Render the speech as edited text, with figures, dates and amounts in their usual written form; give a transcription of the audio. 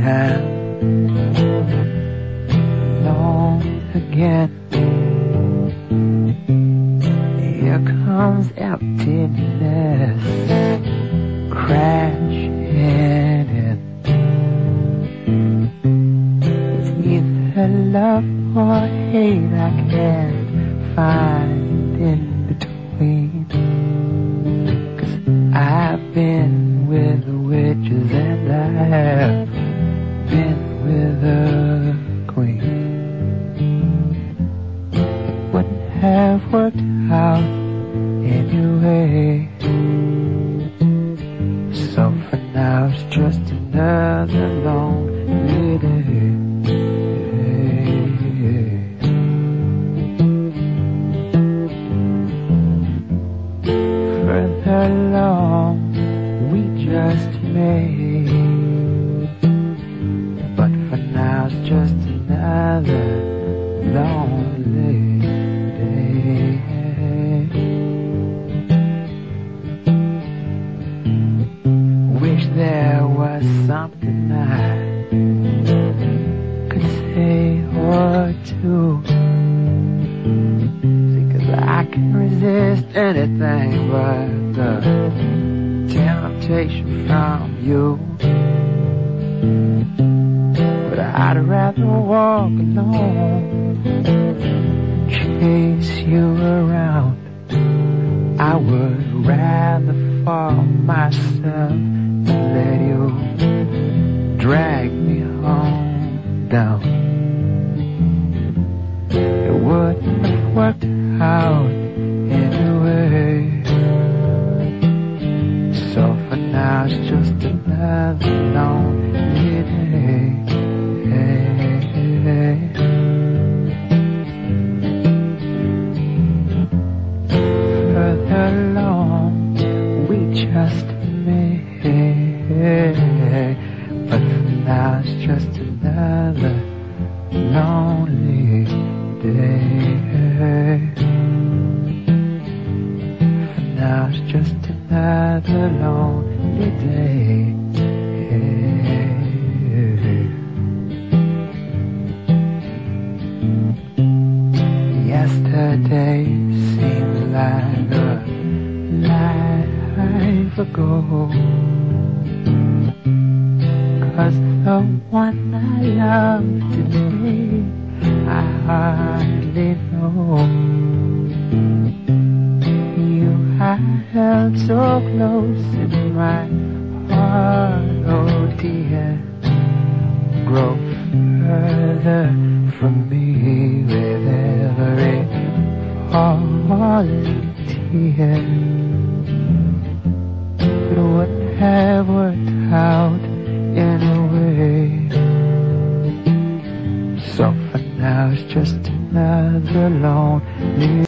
I'm alone again. Here comes emptiness crashing in. It's either love or hate, I can't find in between. 'Cause I've been with the witches and I've been with the queen. Wouldn't have worked out anyway. So for now it's just another lonely day. Further along we just made, but for now it's just another lonely day. Wish there was something I could say or do, see, 'cause I can resist anything but the temptation from you. But I'd rather walk alone, chase you around. I would rather fall myself than let you drag me home down. It wouldn't have worked out anyway. So for now it's just another lonely day. Further along we just made, but for now it's just another lonely day. For now it's just another lonely day. Yesterday seems like a life ago, 'cause the one I love today I hardly know. You I held so close in my heart, oh dear, grow further from me with every falling tear. It wouldn't have worked out anyway. So for now it's just another lonely